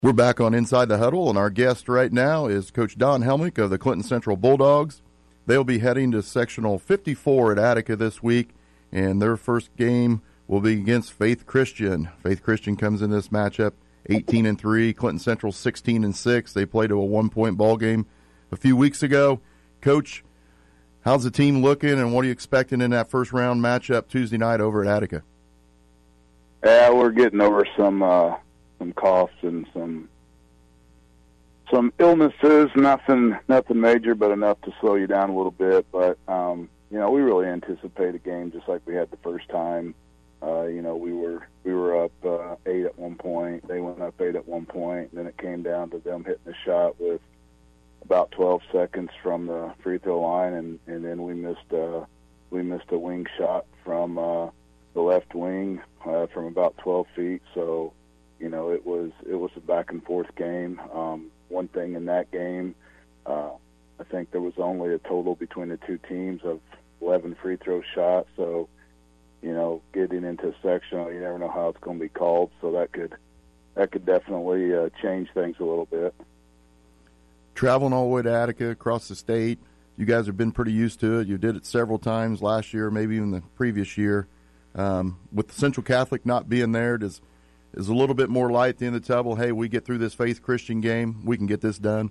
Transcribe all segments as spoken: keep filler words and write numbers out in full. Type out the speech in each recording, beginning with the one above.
We're back on Inside the Huddle, and our guest right now is Coach Don Helmick of the Clinton Central Bulldogs. They'll be heading to Sectional fifty-four at Attica this week, and their first game will be against Faith Christian. Faith Christian comes in this matchup eighteen and three, Clinton Central sixteen and six. They played a one-point ball game a few weeks ago. Coach, how's the team looking, and what are you expecting in that first-round matchup Tuesday night over at Attica? Yeah, we're getting over some uh, some coughs and some some illnesses. Nothing, nothing major, but enough to slow you down a little bit. But um, you know, we really anticipate a game just like we had the first time. Uh, you know, we were we were up uh, eight at one point. They went up eight at one point, and then it came down to them hitting the shot with about twelve seconds from the free throw line, and, and then we missed uh, we missed a wing shot from uh, the left wing uh, from about twelve feet. So, you know, it was it was a back and forth game. Um, one thing in that game, uh, I think there was only a total between the two teams of eleven free throw shots. So, you know, getting into a sectional, you never know how it's going to be called. So that could that could definitely uh, change things a little bit. Traveling all the way to Attica across the state, you guys have been pretty used to it. You did it several times last year, maybe even the previous year. Um, with the Central Catholic not being there, does is a little bit more light at the end of the tunnel? Hey, we get through this Faith Christian game, we can get this done.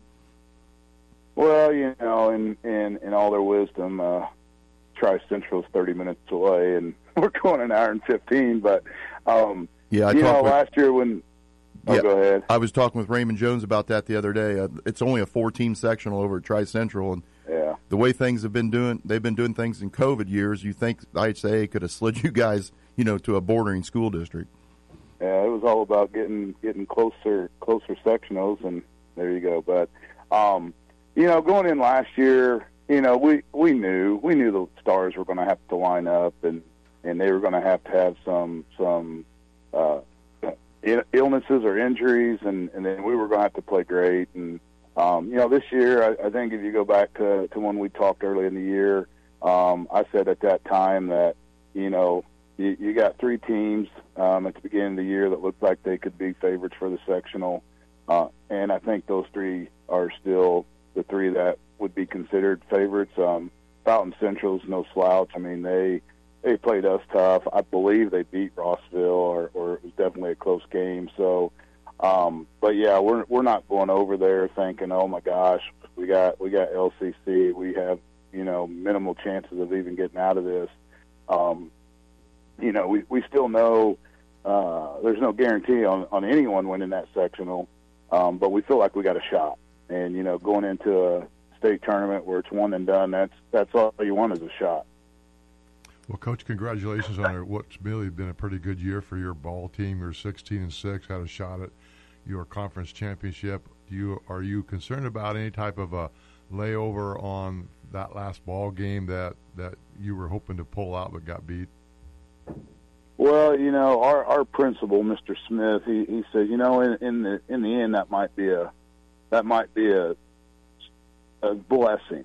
Well, you know, in in, in all their wisdom, uh, Tri Central is thirty minutes away, and we're going an hour and fifteen. But um, yeah, I you know, with, last year when oh, yeah, go ahead. I was talking with Raymond Jones about that the other day. Uh, it's only a four-team sectional over at Tri Central, and yeah. the way things have been doing, they've been doing things in COVID years. You think I H A could have slid you guys, you know, to a bordering school district? Yeah, it was all about getting getting closer closer sectionals, and there you go. But um, you know, going in last year, you know, we we knew we knew the stars were going to have to line up, and, and they were going to have to have some some uh, illnesses or injuries, and, and then we were going to have to play great. And um, you know, this year, I, I think if you go back to, to when we talked early in the year, um, I said at that time that, you know, you, you got three teams um, at the beginning of the year that looked like they could be favorites for the sectional, uh, and I think those three are still the three that would be considered favorites. Um, Fountain Central's no slouch. I mean, they they played us tough. I believe they beat Rossville, or, or it was definitely a close game. So, um, but yeah, we're we're not going over there thinking, oh my gosh, we got we got L C C. We have, you know, minimal chances of even getting out of this. Um, you know, we we still know uh, there's no guarantee on on anyone winning that sectional, um, but we feel like we got a shot. And you know, going into a state tournament where it's one and done, that's that's all you want is a shot. Well, Coach, congratulations on what's really been a pretty good year for your ball team. You're sixteen and six, had a shot at your conference championship. Do you are you concerned about any type of a layover on that last ball game that, that you were hoping to pull out but got beat? Well, you know, our our principal, Mister Smith, he, he said, you know, in, in the in the end, that might be a that might be a a blessing.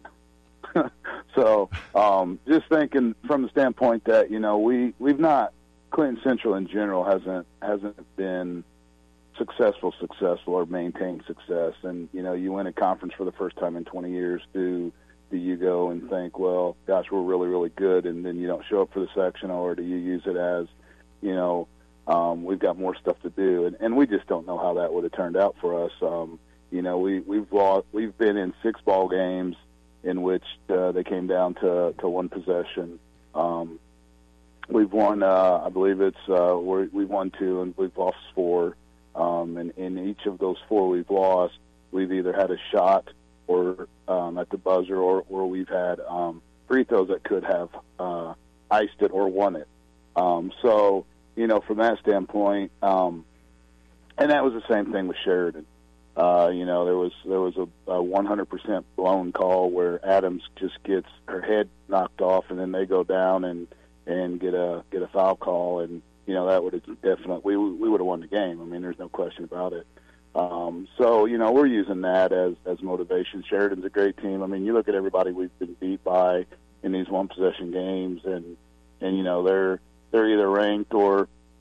So, um, just thinking from the standpoint that, you know, we we've not Clinton Central in general hasn't hasn't been successful, successful or maintained success. And you know, you win a conference for the first time in twenty years. Do do you go and think, well, gosh, we're really really good, and then you don't show up for the sectional, or do you use it as, you know, um, we've got more stuff to do, and, and we just don't know how that would have turned out for us. Um, you know, we we've lost, we've been in six ball games in which uh, they came down to, to one possession. Um, we've won, uh, I believe it's, uh, we're, we've won two and we've lost four. Um, and in each of those four we've lost, we've either had a shot or um, at the buzzer, or, or we've had um, free throws that could have uh, iced it or won it. Um, so, you know, from that standpoint, um, and that was the same thing with Sheridan. Uh, you know, there was there was a, a one hundred percent blown call where Adams just gets her head knocked off, and then they go down and, and get a get a foul call, and you know that would have definitely we we would have won the game. I mean, there's no question about it. Um, so you know, we're using that as as motivation. Sheridan's a great team. I mean, you look at everybody we've been beat by in these one possession games, and and you know they're they're either ranked or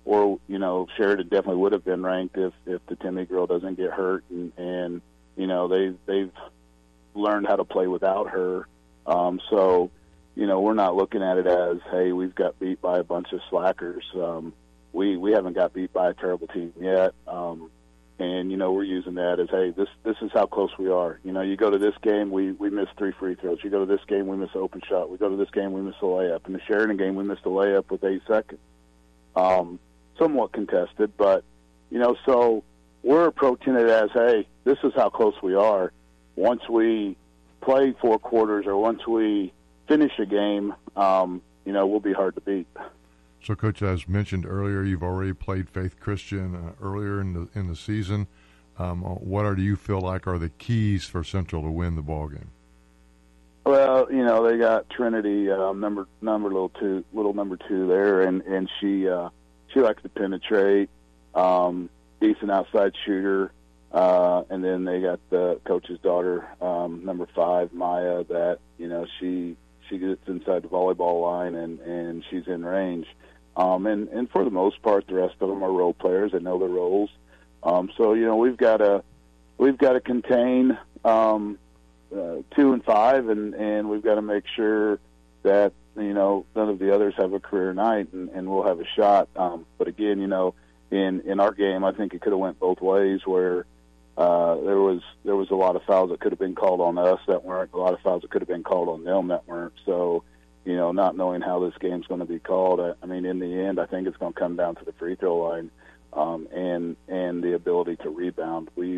or you know, Sheridan definitely would have been ranked if if the Timmy girl doesn't get hurt, and and you know they they've learned how to play without her. Um, so, you know, we're not looking at it as, hey, we've got beat by a bunch of slackers. Um, we we haven't got beat by a terrible team yet. Um, and, you know, we're using that as, hey, this this is how close we are. You know, you go to this game, we, we miss three free throws. You go to this game, we miss an open shot. We go to this game, we miss a layup. In the Sheridan game, we missed a layup with eight seconds. Um, somewhat contested, but, you know, so we're approaching it as, hey, this is how close we are. Once we play four quarters or once we finish a game, um, you know, we'll be hard to beat. So, Coach, as mentioned earlier, you've already played Faith Christian uh, earlier in the in the season. Um, what are, do you feel like are the keys for Central to win the ball game? Well, you know, they got Trinity, uh, number number little two, little number two there, and and she uh, she likes to penetrate, um, decent outside shooter. Uh, and then they got the coach's daughter, um, number five, Maya, that, you know, she she gets inside the volleyball line and, and she's in range. Um, and, and for the most part, the rest of them are role players that know their roles. Um, so, you know, we've got to we've got to contain um, uh, two and five, and, and we've got to make sure that, you know, none of the others have a career night, and, and we'll have a shot. Um, but again, you know, in, in our game, I think it could have went both ways where, Uh, there was there was a lot of fouls that could have been called on us that weren't, a lot of fouls that could have been called on them that weren't. So, you know, not knowing how this game's going to be called, I, I mean, in the end, I think it's going to come down to the free throw line um, and and the ability to rebound. We've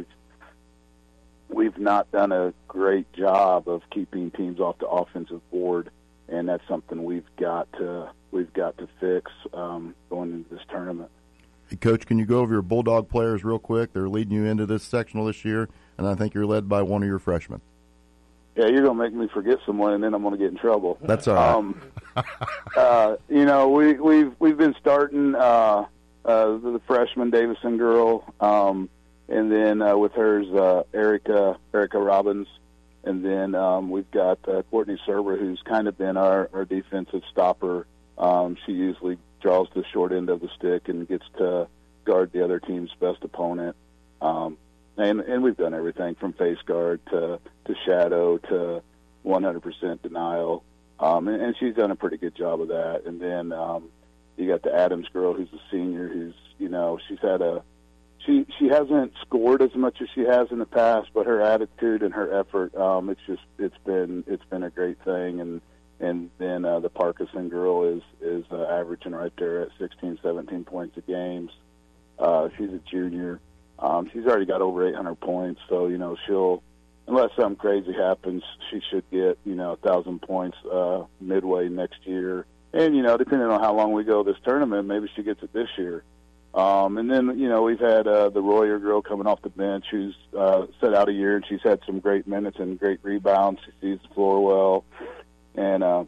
we've not done a great job of keeping teams off the offensive board, and that's something we've got to we've got to fix um, going into this tournament. Hey, Coach, can you go over your Bulldog players real quick? They're leading you into this sectional this year, and I think you're led by one of your freshmen. Yeah, you're going to make me forget someone, and then I'm going to get in trouble. That's all right. Um, uh, you know, we, we've we've been starting uh, uh, the freshman Davison girl, um, and then uh, with hers uh, Erica Erica Robbins, and then um, we've got uh, Courtney Serber, who's kind of been our, our defensive stopper. Um, she usually draws the short end of the stick and gets to guard the other team's best opponent. Um, and, and we've done everything from face guard to, to shadow to one hundred percent denial. Um, and, and she's done a pretty good job of that. And then um, you got the Adams girl who's a senior who's, you know, she's had a she she hasn't scored as much as she has in the past, but her attitude and her effort, um, it's just it's been it's been a great thing. And And then uh, the Parkinson girl is is uh, averaging right there at sixteen, seventeen points a game. Uh, she's a junior. Um, she's already got over eight hundred points, so, you know, she'll, unless something crazy happens, she should get, you know, one thousand points uh, midway next year. And, you know, depending on how long we go this tournament, maybe she gets it this year. Um, and then, you know, we've had uh, the Royer girl coming off the bench who's uh, set out a year, and she's had some great minutes and great rebounds. She sees the floor well. And uh,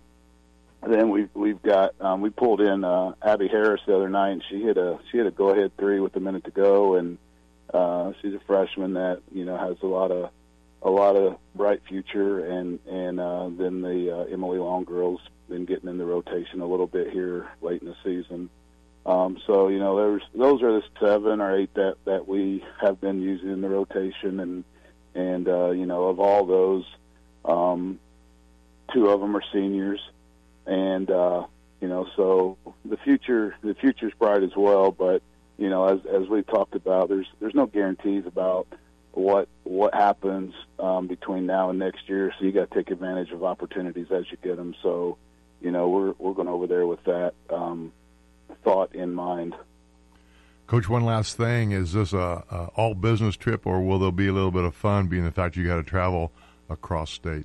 then we've we've got um, we pulled in uh, Abby Harris the other night, and she hit a she hit a go ahead three with a minute to go, and uh, she's a freshman that, you know, has a lot of a lot of bright future. And and uh, then the uh, Emily Long girls been getting in the rotation a little bit here late in the season. Um, so, you know, there's those are the seven or eight that, that we have been using in the rotation, and and uh, you know, of all those. Um, Two of them are seniors, and uh, you know, so the future the future's bright as well. But, you know, as as we talked about, there's there's no guarantees about what what happens um, between now and next year. So you got to take advantage of opportunities as you get them. So, you know, we're we're going over there with that um, thought in mind. Coach, one last thing: is this a, a all business trip, or will there be a little bit of fun, being the fact you got to travel across state?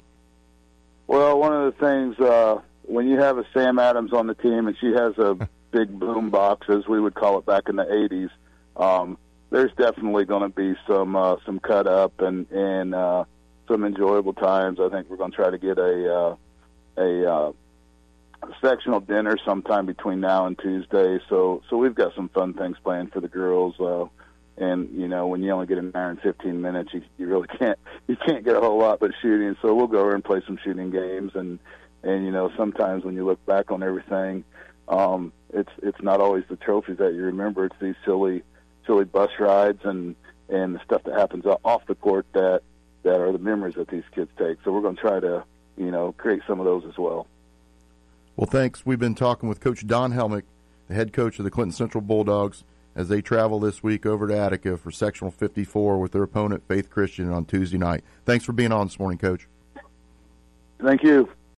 Well, one of the things, uh, when you have a Sam Adams on the team and she has a big boom box, as we would call it back in the eighties, um, there's definitely going to be some uh, some cut up and, and uh, some enjoyable times. I think we're going to try to get a, uh, a uh, sectional dinner sometime between now and Tuesday. So so we've got some fun things planned for the girls. Uh, And, you know, when you only get an hour and fifteen minutes, you, you really can't you can't get a whole lot but shooting. So we'll go over and play some shooting games. And, and you know, sometimes when you look back on everything, um, it's it's not always the trophies that you remember. It's these silly silly bus rides and and the stuff that happens off the court that that are the memories that these kids take. So we're going to try to, you know, create some of those as well. Well, thanks. We've been talking with Coach Don Helmick, the head coach of the Clinton Central Bulldogs, as they travel this week over to Attica for Sectional fifty-four with their opponent, Faith Christian, on Tuesday night. Thanks for being on this morning, Coach. Thank you.